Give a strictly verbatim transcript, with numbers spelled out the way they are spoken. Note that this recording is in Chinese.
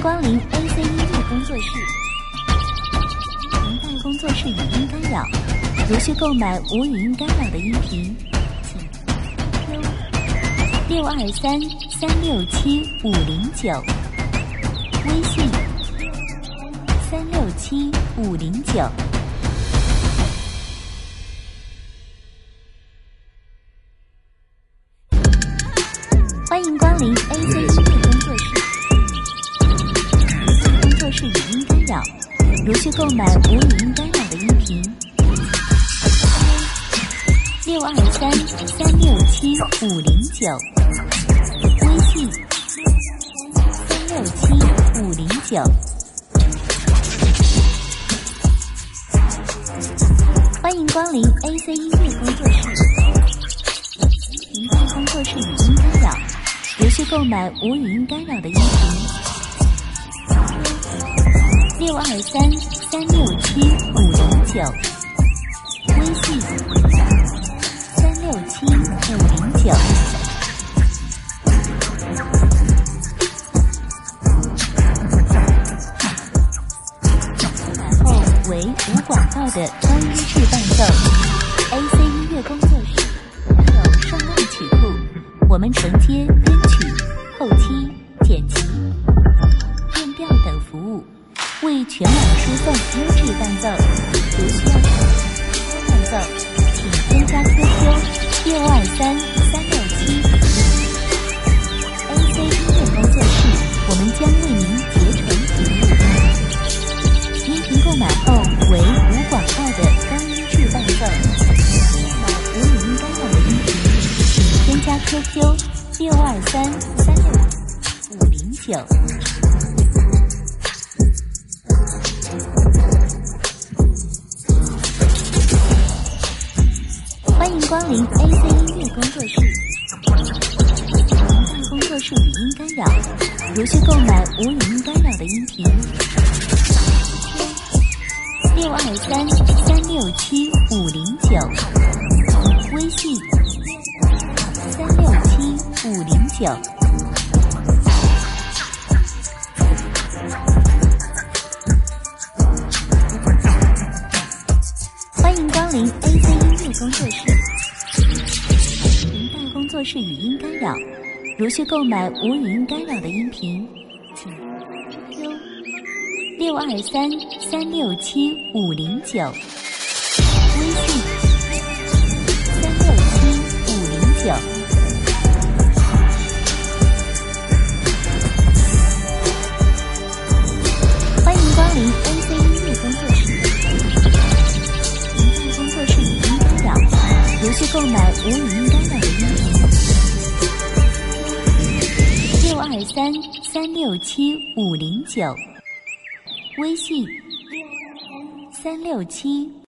光临 A C 音乐工作室。您在工作室语音干扰，如需购买无语音干扰的音频，请 Q 六二三三六七五零九，微信三六七五零九。欢迎光临 A C 音乐工作室。工作室语音干扰，如需购买无语音干扰的音频，六二三三六七五零九，微信三六七五零九。欢迎光临 A C 音乐工作室。您在工作室语音干扰，如需购买无语音干扰的音频，六二三三六七五零九，微信三六七五零九。然后为无广告的高音质伴奏。A C 音乐工作室有上万曲库，我们承接编曲、后期、剪辑、变调等服务，为全网输送优质伴奏。如需要伴奏，请添加 Q Q 六二三三六七。A C 音乐工作室，我们将为您竭诚服务。音频购买后为无广告的高音质伴奏。无语音干扰的音频，请添加 Q Q 六二三三六五零九。欢迎光临 A C 音乐工作室。您在工作室语音干扰，如需购买无语音干扰的音频，六二三三六七五零九，微信三六七五零九。欢迎光临 A C 音乐工作室。您在工作室语音干扰，如需购买无语音干扰的音频，请 Q Q 六二三三六七五零九，微信三六七五零九。欢迎光临 A C 音乐工作室。您在工作室语音干扰，如需购买无语音干扰的音频，六二三三六七五零九，微信三六七